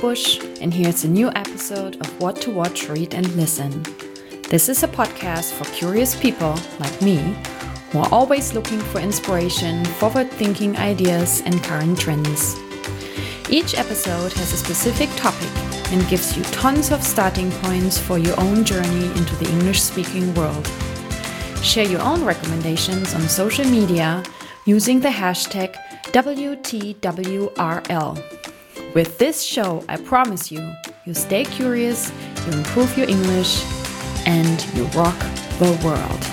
Busch, and here's a new episode of What to Watch, Read and Listen. This is a podcast for curious people like me who are always looking for inspiration, forward-thinking ideas, and current trends. Each episode has a specific topic and gives you tons of starting points for your own journey into the English-speaking world. Share your own recommendations on social media using the hashtag WTWRL. With this show, I promise you stay curious, you improve your English, and you rock the world.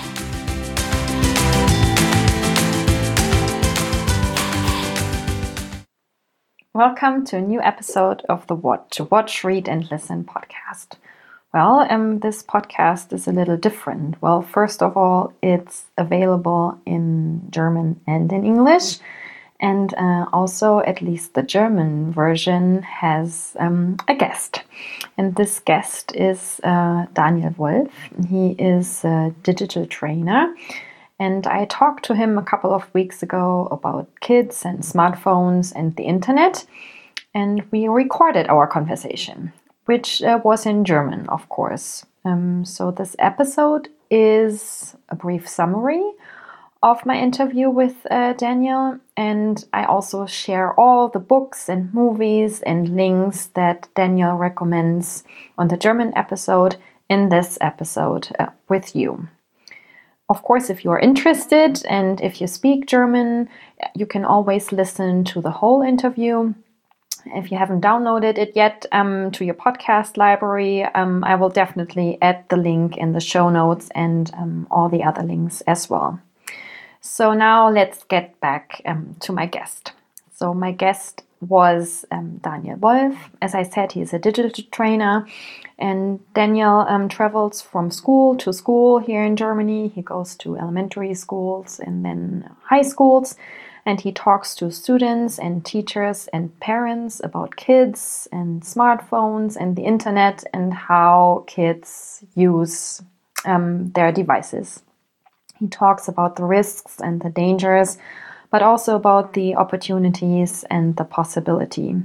Welcome to a new episode of the What to Watch, Read and Listen podcast. Well, this podcast is a little different. Well, first of all, it's available in German and in English. And also, at least the German version has a guest. And this guest is Daniel Wolf. He is a digital trainer. And I talked to him a couple of weeks ago about kids and smartphones and the internet. And we recorded our conversation, which was in German, of course. So this episode is a brief summary of my interview with Daniel, and I also share all the books and movies and links that Daniel recommends on the German episode in this episode with you. Of course, if you are interested and if you speak German, you can always listen to the whole interview. If you haven't downloaded it yet to your podcast library, I will definitely add the link in the show notes and all the other links as well. So now let's get back to my guest. So my guest was Daniel Wolf. As I said, he is a digital trainer, and Daniel travels from school to school here in Germany. He goes to elementary schools and then high schools, and he talks to students and teachers and parents about kids and smartphones and the internet and how kids use their devices. He talks about the risks and the dangers, but also about the opportunities and the possibilities.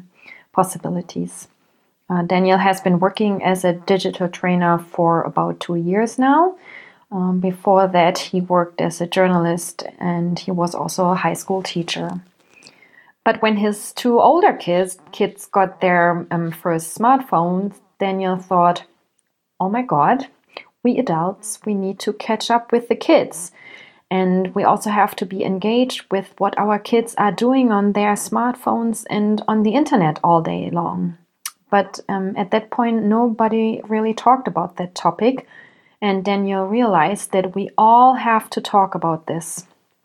Daniel has been working as a digital trainer for about 2 years now. Before that, he worked as a journalist and he was also a high school teacher. But when his 2 older kids got their first smartphones, Daniel thought, oh my God, we adults, we need to catch up with the kids. And we also have to be engaged with what our kids are doing on their smartphones and on the internet all day long. But at that point, nobody really talked about that topic. And Daniel realized that we all have to talk about this.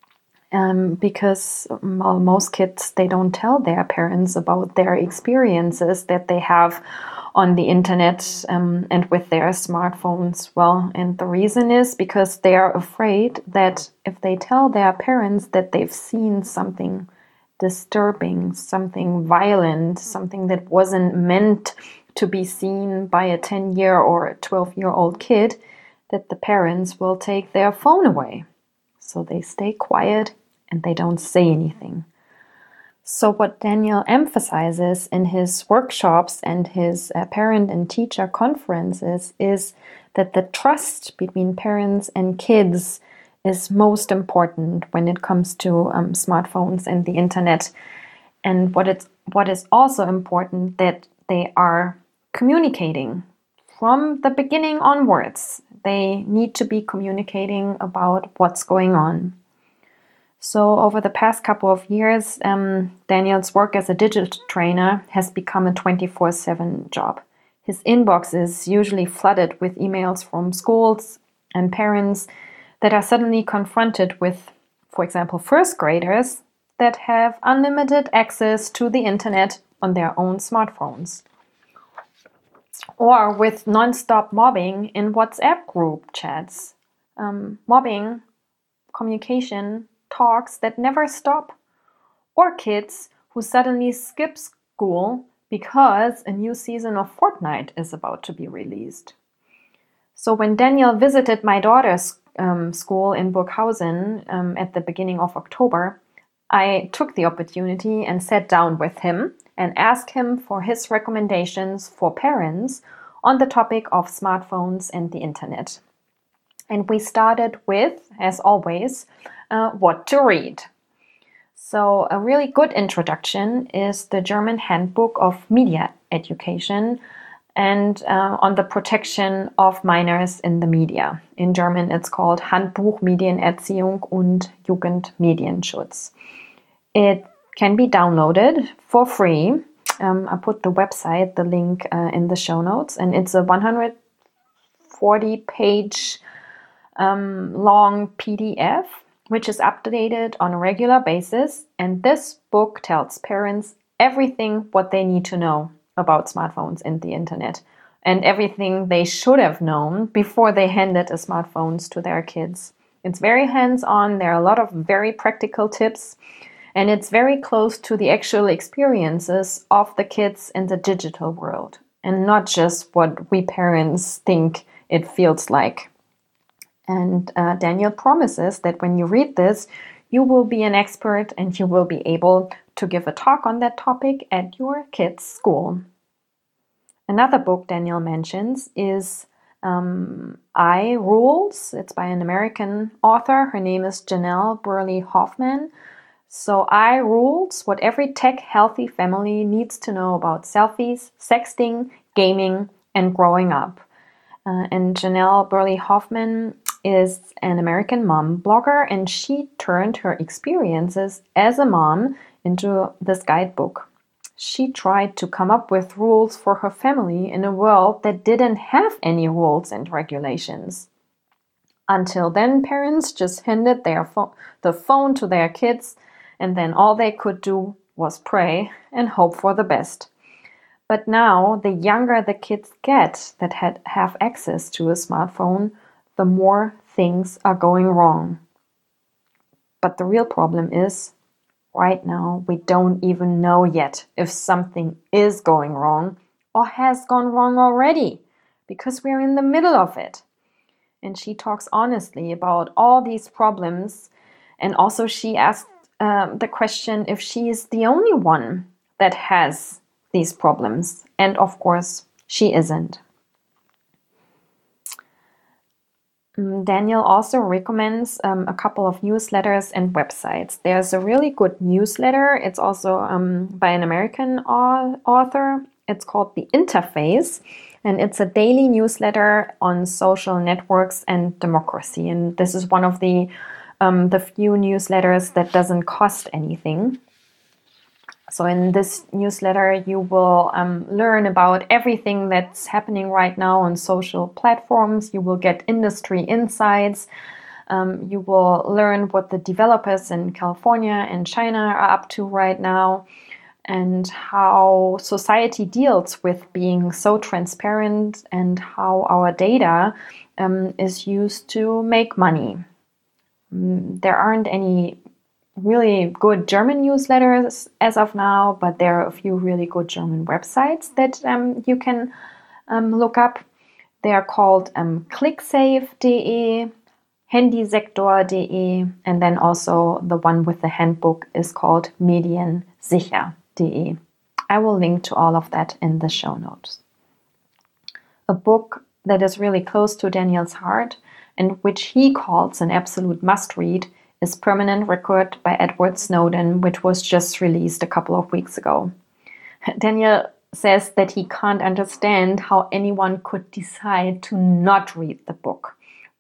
Because most kids, they don't tell their parents about their experiences that they have on the internet and with their smartphones. Well, and the reason is because they are afraid that if they tell their parents that they've seen something disturbing, something violent, something that wasn't meant to be seen by a 10-year or a 12-year-old kid, that the parents will take their phone away. So they stay quiet and they don't say anything. So what Daniel emphasizes in his workshops and his parent and teacher conferences is that the trust between parents and kids is most important when it comes to smartphones and the internet. And what is also important that they are communicating from the beginning onwards. They need to be communicating about what's going on. So over the past couple of years, Daniel's work as a digital trainer has become a 24/7 job. His inbox is usually flooded with emails from schools and parents that are suddenly confronted with, for example, first graders that have unlimited access to the internet on their own smartphones. Or with non-stop mobbing in WhatsApp group chats. Mobbing, communication, talks that never stop, or kids who suddenly skip school because a new season of Fortnite is about to be released. So when Daniel visited my daughter's school in Burghausen at the beginning of October, I took the opportunity and sat down with him and ask him for his recommendations for parents on the topic of smartphones and the internet. And we started with, as always, what to read. So a really good introduction is the German Handbook of Media Education and on the protection of minors in the media. In German, it's called Handbuch Medienerziehung und Jugendmedienschutz. It can be downloaded for free. I put the website, the link in the show notes, and it's a 140-page long PDF, which is updated on a regular basis. And this book tells parents everything what they need to know about smartphones and the internet, and everything they should have known before they handed the smartphones to their kids. It's very hands-on. There are a lot of very practical tips, and it's very close to the actual experiences of the kids in the digital world, and not just what we parents think it feels like. And Daniel promises that when you read this, you will be an expert and you will be able to give a talk on that topic at your kids' school. Another book Daniel mentions is I, Rules. It's by an American author. Her name is Janelle Burley Hoffman. So I, Rules, what every tech-healthy family needs to know about selfies, sexting, gaming, and growing up. And Janelle Burley Hoffman is an American mom blogger, and she turned her experiences as a mom into this guidebook. She tried to come up with rules for her family in a world that didn't have any rules and regulations. Until then, parents just handed the phone to their kids, and then all they could do was pray and hope for the best. But now, the younger the kids get that have access to a smartphone, the more things are going wrong. But the real problem is, right now, we don't even know yet if something is going wrong or has gone wrong already, because we're in the middle of it. And she talks honestly about all these problems, and also she asked the question if she is the only one that has these problems. And of course, she isn't. Daniel also recommends a couple of newsletters and websites. There's a really good newsletter. It's also by an American author. It's called The Interface, and it's a daily newsletter on social networks and democracy. And this is one of the few newsletters that doesn't cost anything. So in this newsletter, you will learn about everything that's happening right now on social platforms. You will get industry insights. You will learn what the developers in California and China are up to right now, and how society deals with being so transparent, and how our data is used to make money. There aren't any really good German newsletters as of now, but there are a few really good German websites that you can look up. They are called clicksafe.de, handysektor.de, and then also the one with the handbook is called mediensicher.de. I will link to all of that in the show notes. A book that is really close to Daniel's heart and which he calls an absolute must-read is Permanent Record by Edward Snowden, which was just released a couple of weeks ago. Daniel says that he can't understand how anyone could decide to not read the book.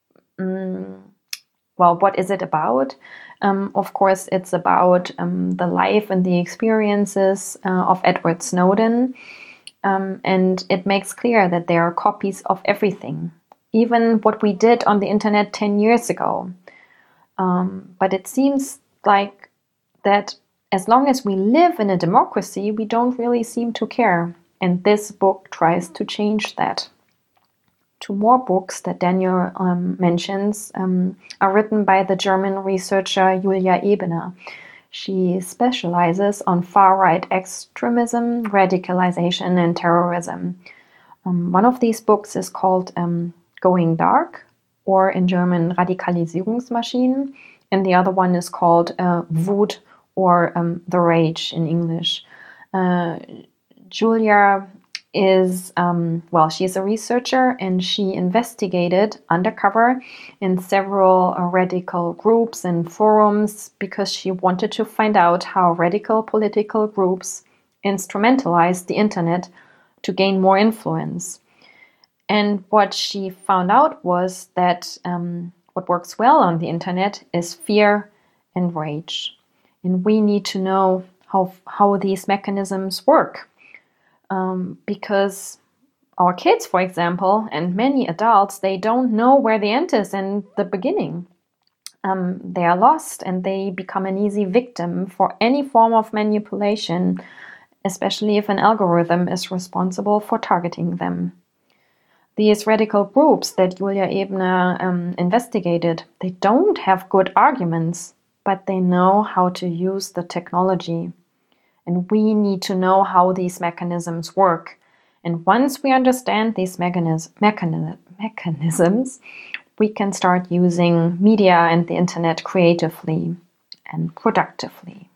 Well, what is it about? Of course, it's about the life and the experiences of Edward Snowden. And it makes clear that there are copies of everything, even what we did on the internet 10 years ago. But it seems like that as long as we live in a democracy, we don't really seem to care. And this book tries to change that. Two more books that Daniel mentions are written by the German researcher Julia Ebener. She specializes on far-right extremism, radicalization, and terrorism. One of these books is called Going Dark, or in German Radikalisierungsmaschinen, and the other one is called Wut, or The Rage in English. Julia is, she's a researcher, and she investigated undercover in several radical groups and forums because she wanted to find out how radical political groups instrumentalized the internet to gain more influence. And what she found out was that what works well on the internet is fear and rage. And we need to know how these mechanisms work. Because our kids, for example, and many adults, they don't know where the end is in the beginning. They are lost and they become an easy victim for any form of manipulation, especially if an algorithm is responsible for targeting them. These radical groups that Julia Ebner investigated, they don't have good arguments, but they know how to use the technology. And we need to know how these mechanisms work. And once we understand these mechanisms, we can start using media and the internet creatively and productively.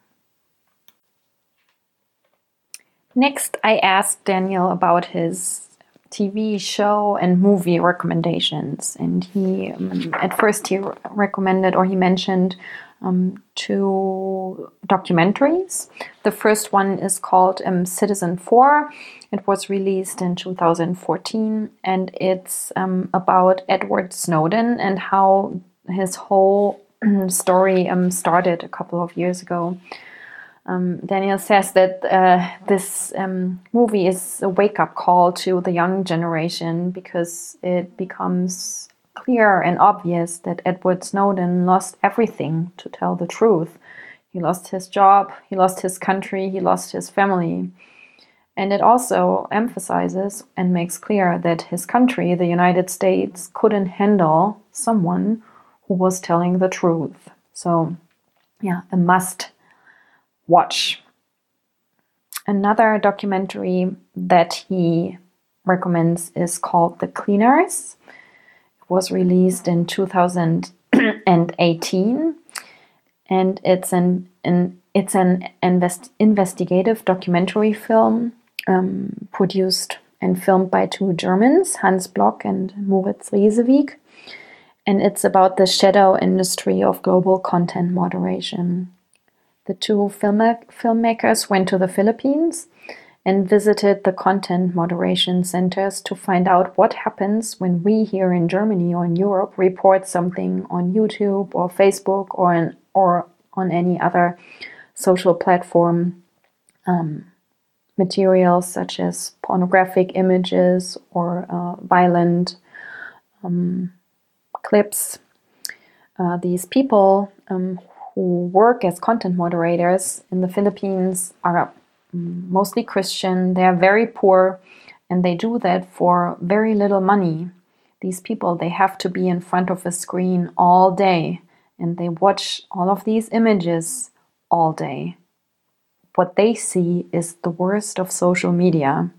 Next, I asked Daniel about his TV show and movie recommendations. And he, at first, he mentioned 2 documentaries. The first one is called Citizen4. It was released in 2014, and it's about Edward Snowden and how his whole story started a couple of years ago. Daniel says that this movie is a wake-up call to the young generation because it becomes clear and obvious that Edward Snowden lost everything, to tell the truth. He lost his job, he lost his country, he lost his family. And it also emphasizes and makes clear that his country, the United States, couldn't handle someone who was telling the truth. So, a must watch. Another documentary that he recommends is called The Cleaners. It was released in 2018, and it's an investigative documentary film produced and filmed by 2 Germans, Hans Block and Moritz Riesewig. And it's about the shadow industry of global content moderation. The 2 filmmakers went to the Philippines and visited the content moderation centers to find out what happens when we here in Germany or in Europe report something on YouTube or Facebook or on any other social platform, materials such as pornographic images or violent clips. These people who work as content moderators in the Philippines are mostly Christian. They are very poor, and they do that for very little money. These people, they have to be in front of a screen all day, and they watch all of these images all day. What they see is the worst of social media.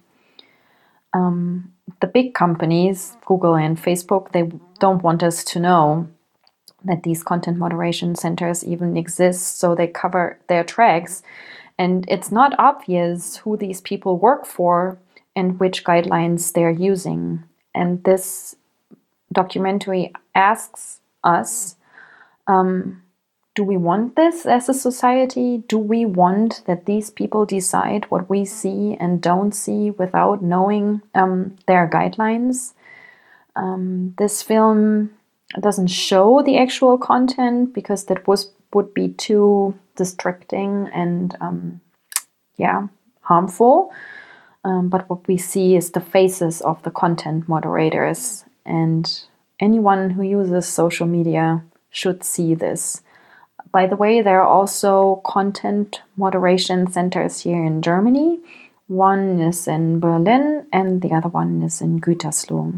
The big companies, Google and Facebook, they don't want us to know that these content moderation centers even exist, so they cover their tracks. And it's not obvious who these people work for and which guidelines they're using. And this documentary asks us, do we want this as a society? Do we want that these people decide what we see and don't see without knowing their guidelines? This film doesn't show the actual content because that would be too distracting and harmful. But what we see is the faces of the content moderators, and anyone who uses social media should see this. By the way, there are also content moderation centers here in Germany. One is in Berlin and the other one is in Gütersloh.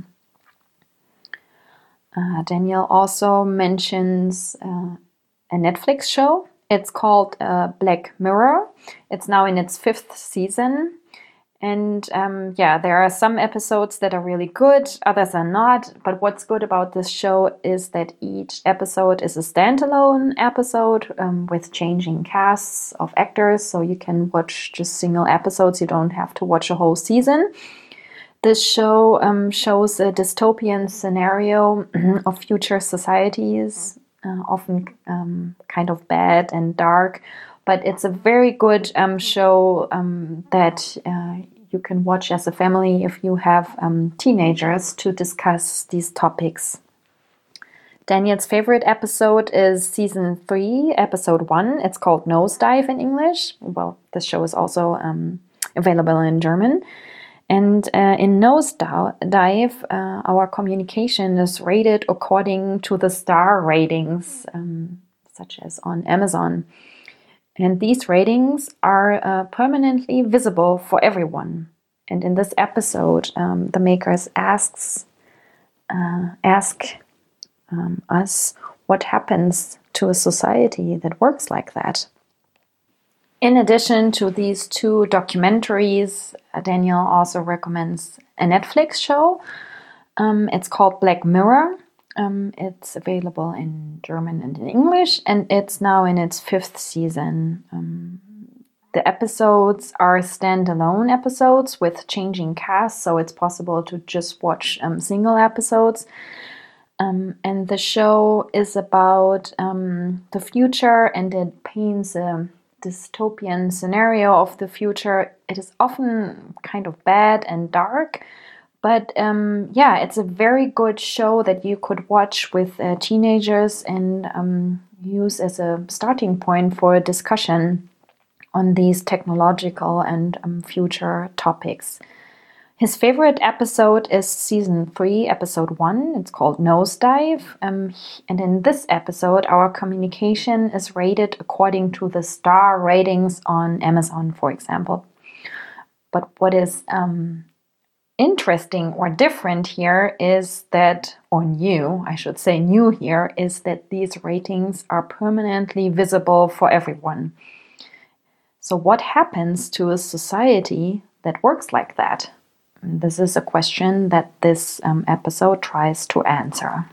Daniel also mentions a Netflix show. It's called Black Mirror. It's now in its 5th season, And there are some episodes that are really good, others are not. But what's good about this show is that each episode is a standalone episode with changing casts of actors. So you can watch just single episodes. You don't have to watch a whole season. This show shows a dystopian scenario of future societies, often kind of bad and dark. But it's a very good show that you can watch as a family if you have teenagers to discuss these topics. Daniel's favorite episode is season 3, episode 1. It's called Nosedive in English. Well, this show is also available in German. And in Nosedive, our communication is rated according to the star ratings, such as on Amazon. And these ratings are permanently visible for everyone. And in this episode, the makers ask us what happens to a society that works like that. In addition to these 2 documentaries, Daniel also recommends a Netflix show. It's called Black Mirror. It's available in German and in English, and it's now in its 5th season. The episodes are standalone episodes with changing casts, so it's possible to just watch single episodes. And the show is about the future, and it paints a dystopian scenario of the future. It is often kind of bad and dark. But it's a very good show that you could watch with teenagers and use as a starting point for a discussion on these technological and future topics. His favorite episode is season 3, episode 1. It's called Nosedive. And in this episode, our communication is rated according to the star ratings on Amazon, for example. But what is interesting or different here is that, or new, I should say new here, is that these ratings are permanently visible for everyone. So what happens to a society that works like that? This is a question that this episode tries to answer.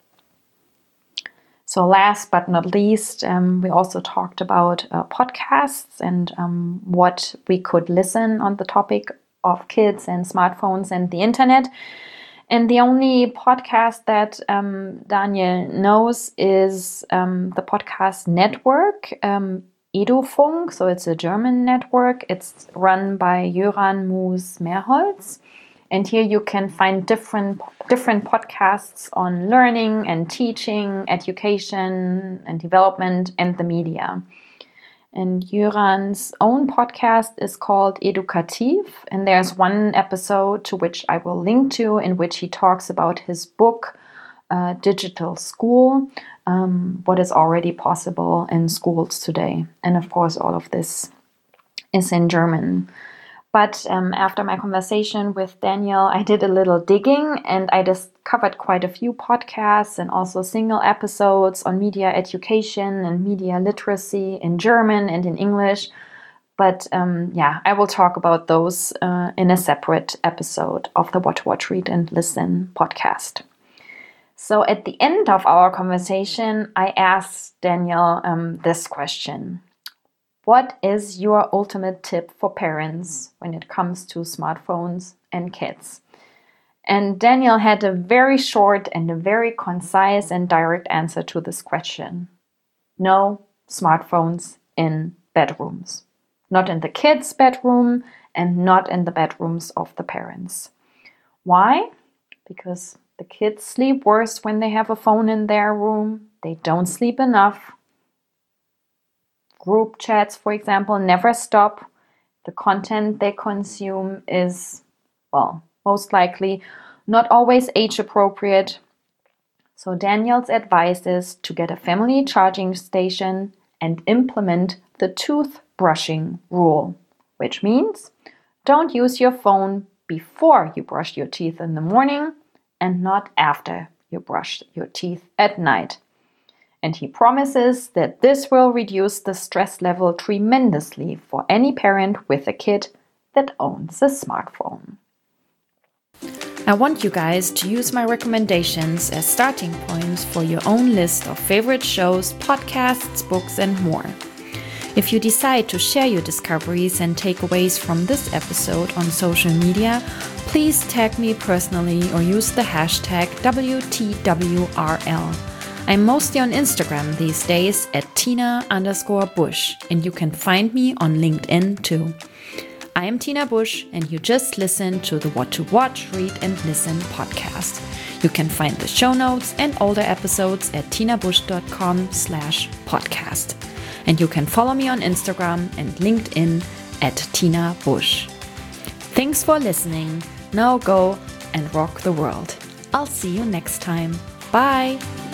So last but not least, we also talked about podcasts and what we could listen on the topic of kids and smartphones and the internet. And the only podcast that Daniel knows is the podcast network, Edufunk. So it's a German network. It's run by Jöran Moos-Merholz. And here you can find different podcasts on learning and teaching, education and development and the media. And Jöran's own podcast is called Edukativ, and there's one episode to which I will link to in which he talks about his book, Digital School, what is already possible in schools today. And of course, all of this is in German. But after my conversation with Daniel, I did a little digging and I discovered quite a few podcasts and also single episodes on media education and media literacy in German and in English. But I will talk about those in a separate episode of the What to Watch, Read and Listen podcast. So at the end of our conversation, I asked Daniel this question. What is your ultimate tip for parents when it comes to smartphones and kids? And Daniel had a very short and a very concise and direct answer to this question. No smartphones in bedrooms. Not in the kids' bedroom and not in the bedrooms of the parents. Why? Because the kids sleep worse when they have a phone in their room. They don't sleep enough. Group chats, for example, never stop. The content they consume is, most likely not always age appropriate. So Daniel's advice is to get a family charging station and implement the toothbrushing rule, which means don't use your phone before you brush your teeth in the morning and not after you brush your teeth at night. And he promises that this will reduce the stress level tremendously for any parent with a kid that owns a smartphone. I want you guys to use my recommendations as starting points for your own list of favorite shows, podcasts, books, and more. If you decide to share your discoveries and takeaways from this episode on social media, please tag me personally or use the hashtag WTWRL. I'm mostly on Instagram these days at Tina_Busch, and you can find me on LinkedIn too. I am Tina Busch, and you just listened to the What to Watch, Read and Listen podcast. You can find the show notes and older episodes at tinabusch.com/podcast. And you can follow me on Instagram and LinkedIn at Tina Busch. Thanks for listening. Now go and rock the world. I'll see you next time. Bye.